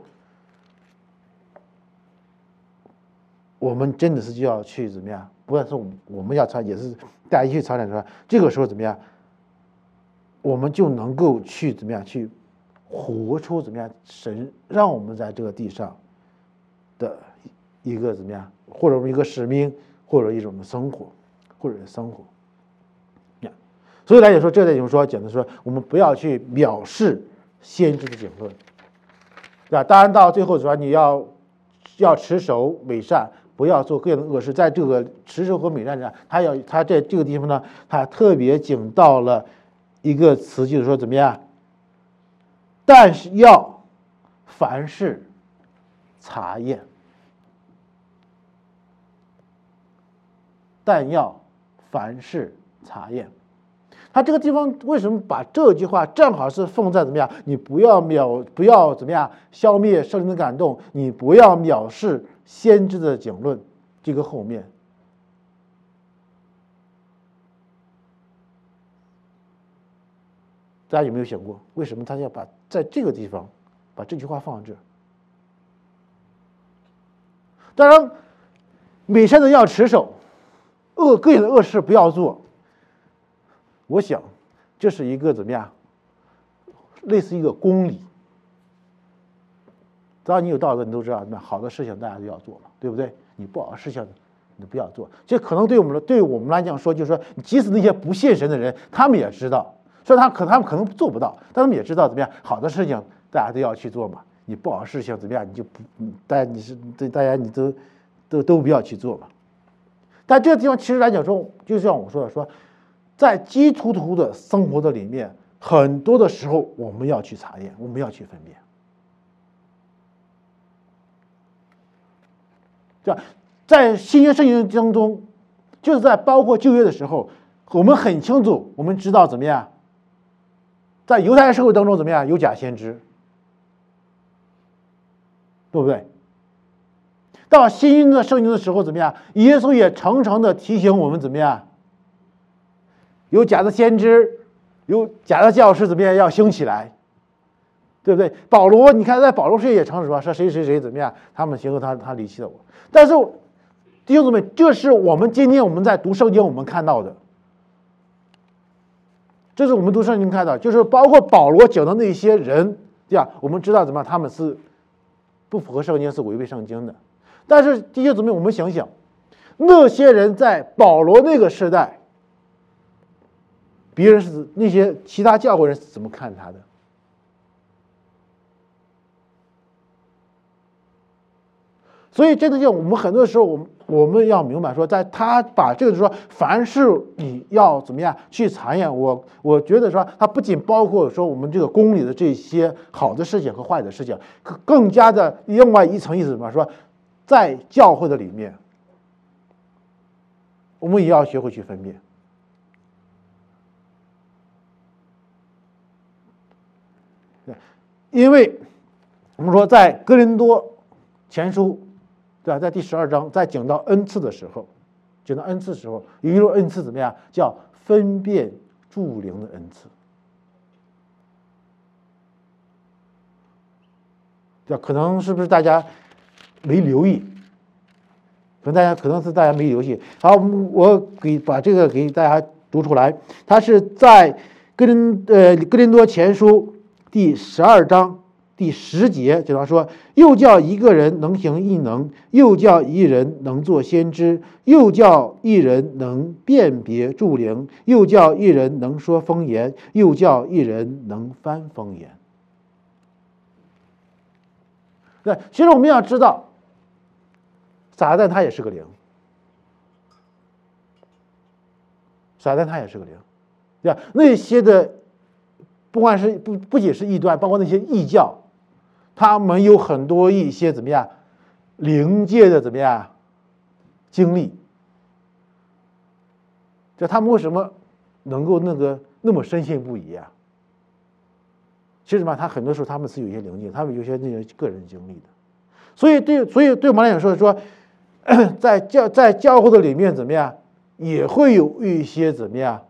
我们真的是就要去怎么样？不管是我们要传，也是大家一起传讲说，这个时候怎么样？我们就能够去怎么样去活出怎么样神让我们在这个地上的一个怎么样，或者一个使命，或者一种生活，或者是生活。所以来讲说，这来讲说讲的说，我们不要去藐视先知的讲论，对吧？当然到最后说，你要要持守美善，不要做各样的恶事。在这个持守和美善上，他要他在这个地方呢，他特别讲到了一个词，就是说怎么样？但是要凡事查验，但要凡事查验。他这个地方为什么把这句话正好是放在怎么样？你不要藐，不要怎么样消灭圣灵的感动，你不要藐视先知的讲论，这个后面。大家有没有想过，为什么他要把在这个地方把这句话放这？当然，美善的要持守，恶各样的恶事不要做。我想，这是一个怎么样？类似一个公理。只要你有道德，你都知道，那好的事情大家都要做嘛，对不对？你不好的事情，你不要做。这可能对我们对我们来讲说，就是说，即使那些不信神的人，他们也知道，虽然他可他们可能做不到，但他们也知道怎么样，好的事情大家都要去做嘛。你不好的事情怎么样，你就不，大家你是对大家你都都都不要去做嘛。但这个地方其实来讲说，就像我说的说。在基督徒的生活的里面，很多的时候我们要去查验，我们要去分辨，对吧？在新约圣经当中，就是在包括旧约的时候，我们很清楚，我们知道怎么样，在犹太社会当中怎么样有假先知，对不对？到新约的圣经的时候怎么样，耶稣也常常的提醒我们怎么样。有假的先知，有假的教师，怎么样要兴起来，对不对？保罗，你看在保罗时也常说说谁谁谁怎么样，他们行后他他离弃了我。但是弟兄姊妹，这是我们今天我们在读圣经我们看到的，这是我们读圣经看到，就是包括保罗讲的那些人，对吧？我们知道怎么样，他们是不符合圣经，是违背圣经的。但是弟兄姊妹，我们想想，那些人在保罗那个时代。别人是那些其他教会人是怎么看他的？所以，真的，像我们很多时候，我们我们要明白说，在他把这个说，凡是你要怎么样去查验我，我觉得说，它不仅包括说我们这个公理的这些好的事情和坏的事情，更加的另外一层意思什么？说，在教会的里面，我们也要学会去分辨。因为我们说，在哥林多前书，对吧？在第十二章，在讲到恩赐的时候，讲到恩赐的时候，有一种恩赐怎么样？叫分辨诸灵的恩赐。对吧？可能是不是大家没留意？可能大家可能是大家没留意。好，我给把这个给大家读出来。它是在哥林呃哥林多前书。第十二章第十节，讲到说，又叫一个人能行异能，又叫一人能做先知，又叫一人能辨别诸灵，又叫一人能说方言，又叫一人能翻方言。对，其实我们要知道，撒旦他也是个灵，撒旦他也是个灵，对吧？那些的。不管是不不仅是异端，包括那些异教， 他们有很多一些怎么样灵界的怎么样经历。就他们为什么能够那个那么深信不疑啊？其实嘛，他很多时候他们是有一些灵界，他们有些那些个人经历的。所以对，所以对我们来讲说说，在教在教会的里面怎么样，也会有一些怎么样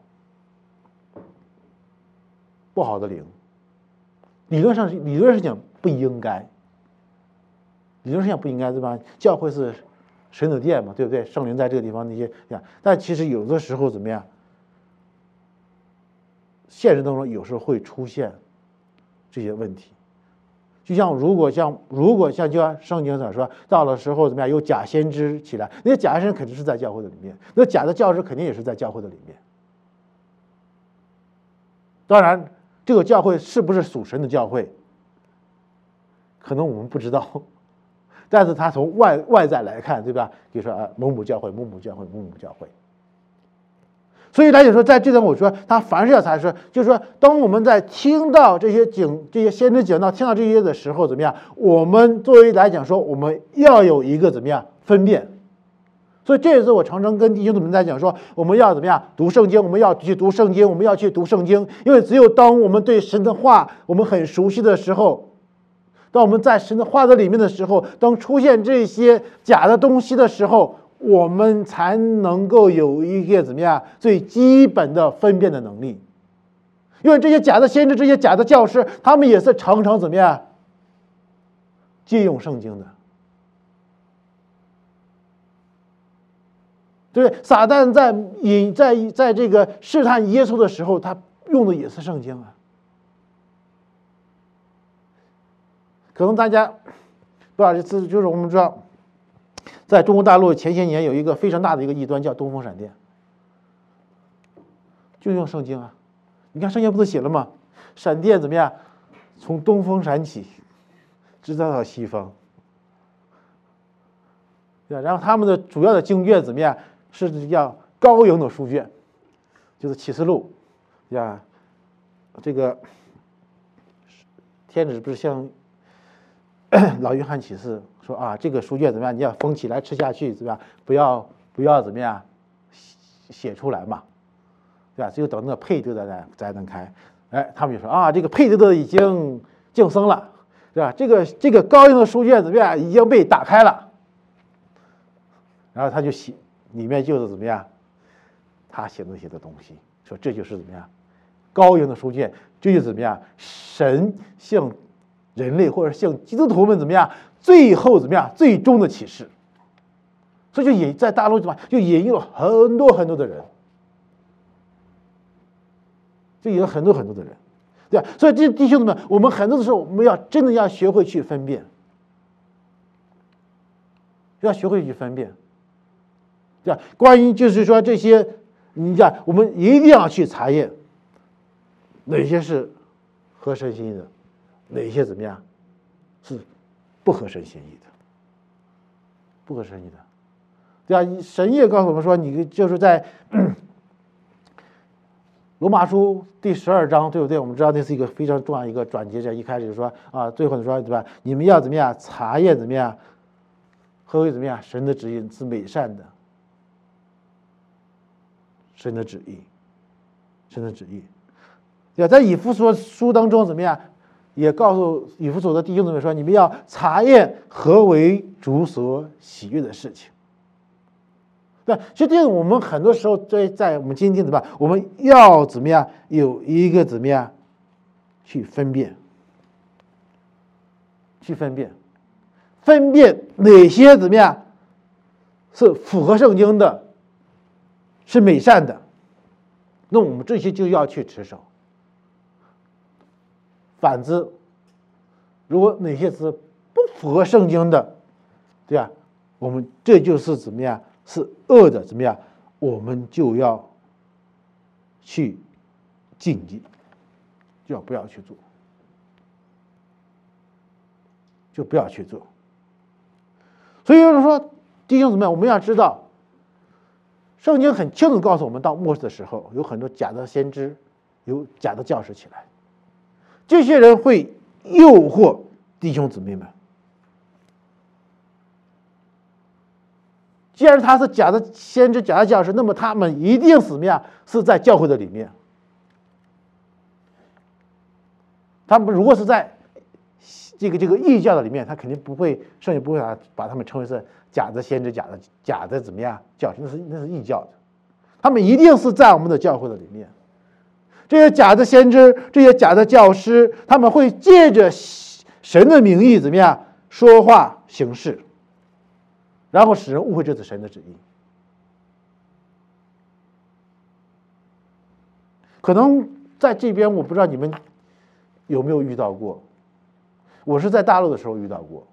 不好的灵。理论上理论上讲不应该，理论上讲不应该对吧？教会是神的殿嘛，对不对？圣灵在这个地方那些呀，但其实有的时候怎么样？现实当中有时候会出现这些问题，就像如果像如果像就像圣经所说，到了时候怎么样？有假先知起来，那些假先知肯定是在教会的里面，那假的教师肯定也是在教会的里面。当然，这个教会是不是属神的教会，可能我们不知道。但是他从外外在来看，对吧？比如说啊，某某教会、某某教会、某某教会。所以来讲说，在这段我说，他凡是要才说，就是说，当我们在听到这些讲、这些先知讲到、听到这些的时候，怎么样？我们作为来讲说，我们要有一个怎么样分辨。所以这也是我常常跟弟兄们在讲说，我们要怎么样读圣经，我们要去读圣经，我们要去读圣经，因为只有当我们对神的话我们很熟悉的时候。当我们在神的话的里面的时候，当出现这些假的东西的时候，我们才能够有一个怎么样最基本的分辨的能力。因为这些假的先知、这些假的教师，他们也是常常怎么样借用圣经的，对不对？撒旦在引在在这个试探耶稣的时候，他用的也是圣经啊。可能大家不好意思，就是我们知道，在中国大陆前些年有一个非常大的一个异端，叫东风闪电，就用圣经啊。你看圣经不是写了吗？闪电怎么样？从东风闪起，直到西方。对吧？然后他们的主要的经卷怎么样？是叫高营的书卷，就是启示录，对吧？这个天使不是像老约翰启示说啊，这个书卷怎么样？你要封起来吃下去，对吧？不要不要怎么样写出来嘛，对吧？只有等那个配得的才才能开。哎，他们就说啊，这个配得的已经晋升了，对吧？这个这个高营的书卷怎么样？已经被打开了。然后他就写，里面就是怎么样？他写那些的东西，说这就是怎么样？高营的书卷，这就是怎么样？神向人类或者向基督徒们怎么样？最后怎么样？最终的启示。所以就引在大陆怎么就引诱了很多很多的人，就引了很多很多的人，对吧？所以这弟兄们，我们很多的时候，我们要真的要学会去分辨，要学会去分辨，对吧？关于就是说这些，你讲我们一定要去查验，哪些是合神心意的，哪些怎么样是不合神心意的，不合神心意的。对吧？神也告诉我们说，你就是在罗马书第十二章，对不对？我们知道那是一个非常重要一个转折点。一开始就说啊，最后说对吧？你们要怎么样查验怎么样，何为怎么样？神的旨意是美善的，神的旨意，神的旨意。对吧？在以弗所书当中怎么样？也告诉以弗所的弟兄姊妹说，你们要查验何为主所喜悦的事情。对，其实这个我们很多时候在在我们今天怎么办？我们要怎么样有一个怎么样去分辨，去分辨，分辨哪些怎么样是符合圣经的，是美善的，那我们这些就要去持守。反之，如果哪些是不符合圣经的，对吧？我们这就是怎么样？是恶的，怎么样？我们就要去禁忌，就要不要去做，就不要去做。所以就是说，弟兄姊妹，我们要知道，圣经很清楚告诉我们，到末世的时候，有很多假的先知，有假的教师起来，这些人会诱惑弟兄姊妹们，既然他是假的先知、假的教师，那么他们一定怎么样？是在教会的里面。他们如果是在这个这个异教的里面，他肯定不会，圣经不会把把他们称为是假的先知、假的假的怎么样教师，那是那是异教的。他们一定是在我们的教会的里面。这些假的先知、这些假的教师，他们会借着神的名义怎么样说话行事，然后使人误会这是神的旨意。可能在这边，我不知道你们有没有遇到过，我是在大陆的时候遇到过。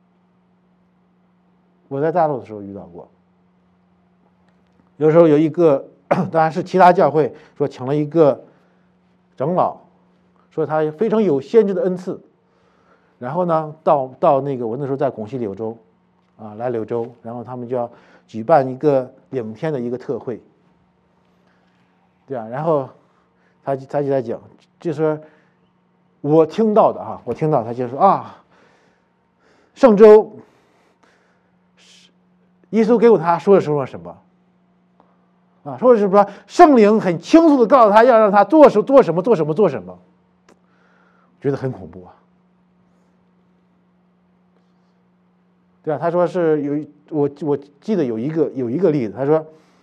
我在大陆的时候遇到过，有时候有一个，当然是其他教会说请了一个长老，说他非常有先知的恩赐，然后呢，到到那个我那时候在广西柳州，啊，来柳州，然后他们就要举办一个两天的一个特会，对啊，然后他他就在讲，就说我听到的哈，我听到他就说啊，上周耶稣给我他说了说了什么。啊，说是说圣灵很清楚的告诉他要让他做什做什么做什么做什么，觉得很恐怖啊。对啊，他说是有我我记得有一个有一个例子，他说，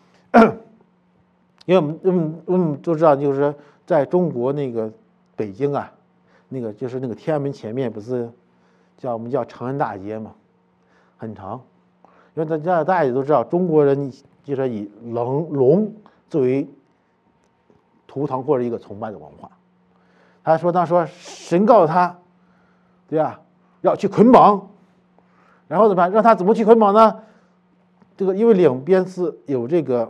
因为我们我们我们都知道，就是说在中国那个北京啊，那个就是那个天安门前面不是叫我们叫长安大街嘛，很长，因为大家大家也都知道中国人。就是以龙龙作为图腾或者一个崇拜的文化。他说：“他说神告诉他，对吧？要去捆绑，然后怎么办？让他怎么去捆绑呢？这个因为两边是有这个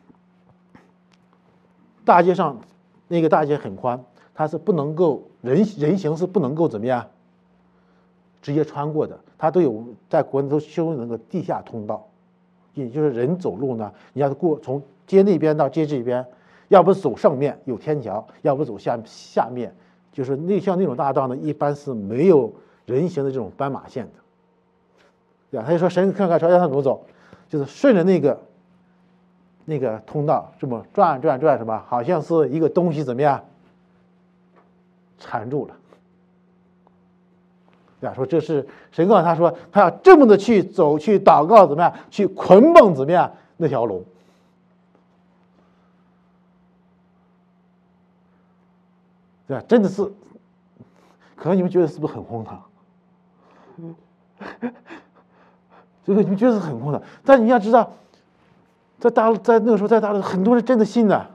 大街上，那个大街很宽，它是不能够人人行是不能够怎么样直接穿过的，它都有在国内都修那个地下通道。”也就是人走路呢，你要是过从街那边到街这边，要不是走上面有天桥，要不走下下面，就是那像那种大道呢，一般是没有人行的这种斑马线的，对吧？他就说神看看说让他怎么走，就是顺着那个那个通道这么转转转什么，好像是一个东西怎么样缠住了。对吧？说这是神告诉他说，他要这么的去走，去祷告，怎么样？去捆绑怎么样？那条龙，对吧？真的是，可能你们觉得是不是很荒唐？这个你们觉得是很荒唐，但你要知道，在大陆，在那个时候，在大陆，很多人真的信的，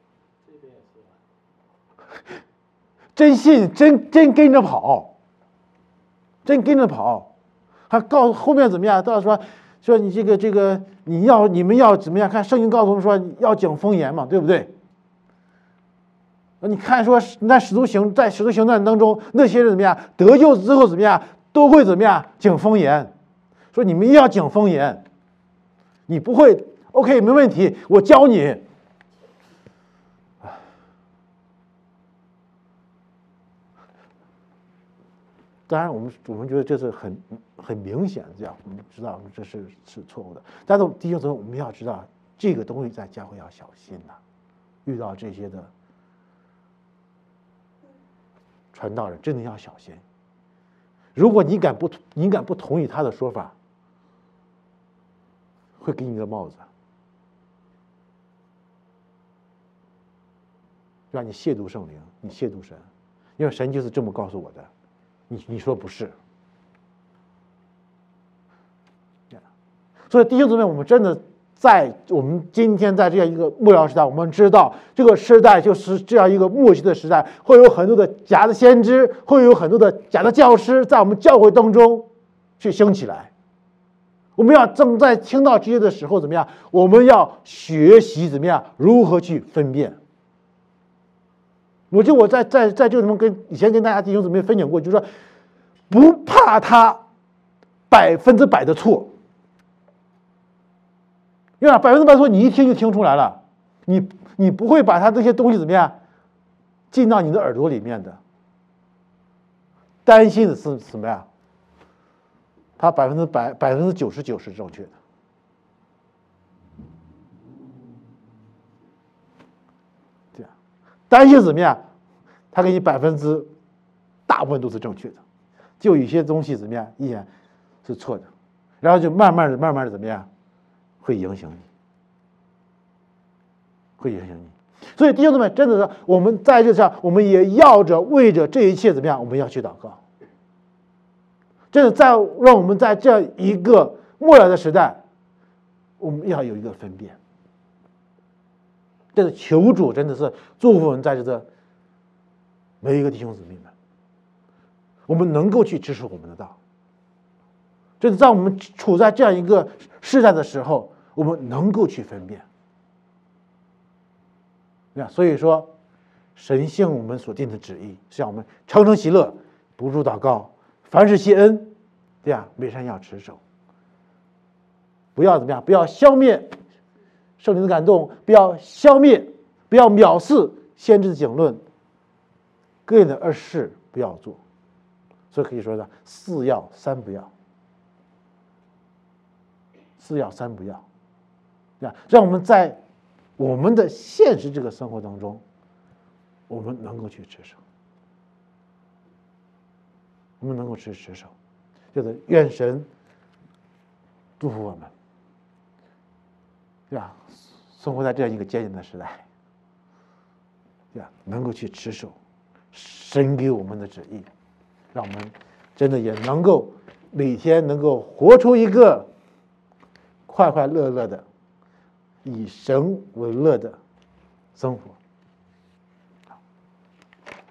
真信，真真跟着跑。真跟着跑，还告诉后面怎么样？到说说你这个这个你要你们要怎么样？看圣经告诉我们说要讲方言嘛，对不对？你看说那使徒行在使徒行传当中那些人怎么样？得救之后怎么样？都会怎么样讲方言？说你们要讲方言，你不会 OK 没问题，我教你。当然，我们我们觉得这是很很明显，这样我们知道这是是错误的。但是弟兄姊妹，我们要知道这个东西在教会要小心呐、啊。遇到这些的传道人，真的要小心。如果你敢不你敢不同意他的说法，会给你个帽子，让你亵渎圣灵，你亵渎神，因为神就是这么告诉我的。你你说不是？所以弟兄姊妹，我们真的在我们今天在这样一个末了时代，我们知道这个时代就是这样一个末期的时代，会有很多的假的先知，会有很多的假的教师在我们教会当中去兴起来。我们要正在听到这些的时候，怎么样？我们要学习怎么样如何去分辨。我就我在在在这个什么跟以前跟大家弟兄姊妹分享过，就是说不怕他百分之百的错，因为百分之百错你一听就听出来了，你你不会把他这些东西怎么样进到你的耳朵里面的。担心的是什么呀？ 它百分之百百分之九十九是正确的。这样，担心怎么样？它给你百分之大部分都是正确的，就有些东西怎么样依然是错的，然后就慢慢的慢慢的怎么样会影响你，会影响你。所以弟兄姊妹，真的是我们在这上，我们也要着为着这一切怎么样，我们要去祷告。真的在让我们在这样一个末了的时代，我们要有一个分辨。真的求主真的是祝福我们在这个每一个弟兄姊妹们，我们能够去支持我们的道。就是在我们处在这样一个时代的时候，我们能够去分辨。对吧？所以说，神性我们所定的旨意，是让我们常常喜乐，不住祷告，凡事谢恩，对呀，每山要持守。不要怎么样？不要消灭圣灵的感动，不要消灭，不要藐视先知的讲论，各样的恶事不要做。所以可以说呢，四要三不要，四要三不要，对吧？让我们在我们的现实这个生活当中，我们能够去持守，我们能够去持守，就是愿神祝福我们，对吧？生活在这样一个艰难的时代，对吧？能够去持守神给我们的旨意，让我们真的也能够每天能够活出一个快快乐乐的以神为乐的生活。